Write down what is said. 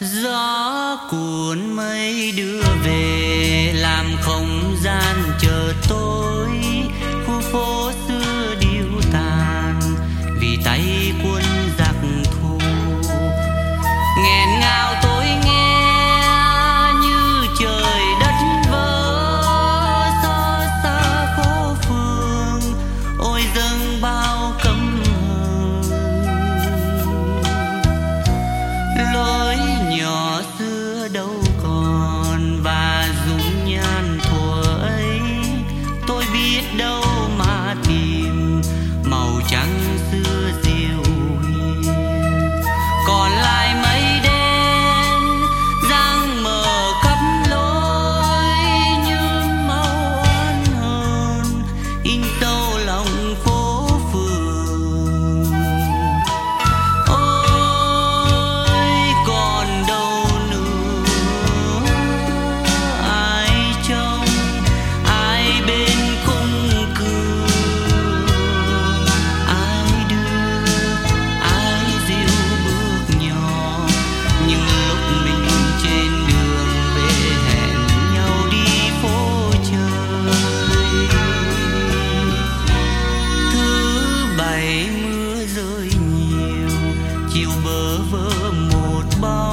Gió cuốn mây đưa về làm không gian chờ tôi. Khu phố xưa điêu tàn vì tay quân giặc thù. Nghẹn ngào tôi nghe như trời đất vỡ, xót xa phố phường ôi dâng bao căm hờn. Lối nhỏ xưa đâu còn và dung nhan thuở ấy, tôi biết đâu mà tìm màu trắng xưa diệu hiền. Còn lại mây đen giăng mờ khắp lối như màu oán hờn in sâu lòng phố phường. Ôi còn đâu nữa ai trông ai bên khung cửa, ai đưa ai dìu bước nhỏ. Nhưng lúc mình trên đường về hẹn nhau đi phố chơi. Thứ bảy mưa rơi nhiều, chiều bơ vơ một bóng.